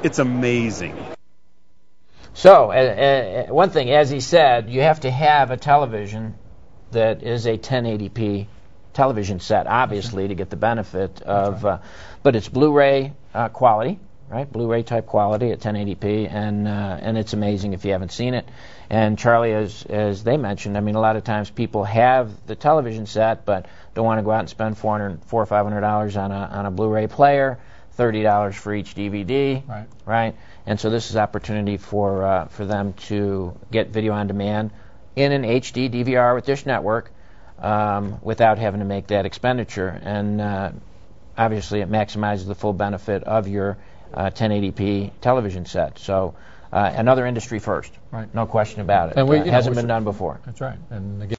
It's amazing. So, one thing, as he said, you have to have a television that is a 1080p television set, obviously, to get the benefit of, but it's Blu-ray quality, right? Blu-ray type quality at 1080p, and it's amazing if you haven't seen it. And Charlie, as they mentioned, I mean, a lot of times people have the television set, but don't want to go out and spend $400 or $500 on a Blu-ray player, $30 for each DVD, right? And so this is opportunity for them to get video on demand in an HD DVR with Dish Network without having to make that expenditure. And obviously it maximizes the full benefit of your 1080p television set. So another industry first, no question about it. And it hasn't been done before. That's right. And again,